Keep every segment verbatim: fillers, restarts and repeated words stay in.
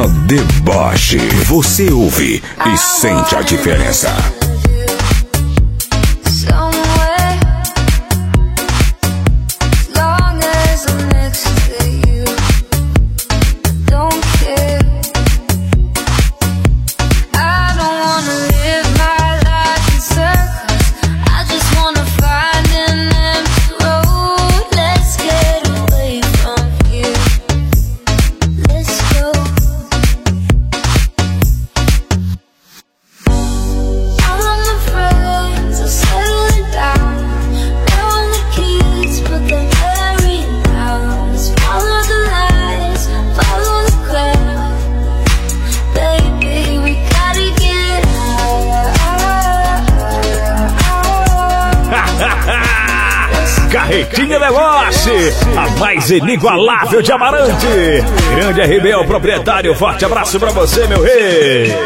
Só deboche. Você ouve e sente a diferença. Carretinha Deboche, a mais inigualável de Amarante. Grande R B, o proprietário. Forte abraço pra você, meu rei.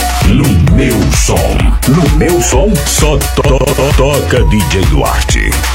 No meu som, só to to toca D J Duarte.